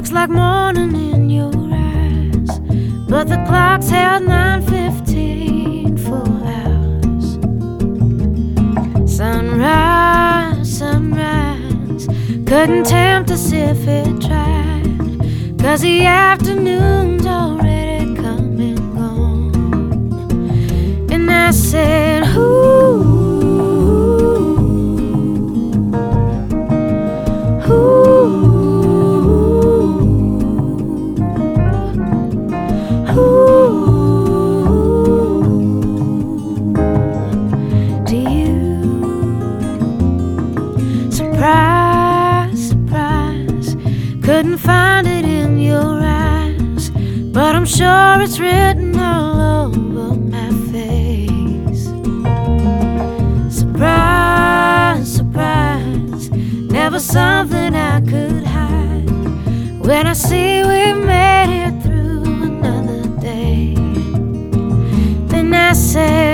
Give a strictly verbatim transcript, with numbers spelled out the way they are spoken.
Looks like morning in your eyes, but the clock's held nine fifteen for hours. Sunrise, sunrise, couldn't tempt us if it tried, 'cause the afternoon's already come and gone. And I said, ooh, ooh, do you? Surprise, surprise, couldn't find it in your eyes, but I'm sure it's written all over my face. Surprise, surprise, never something I could hide. When I see we made it through another day, then I said,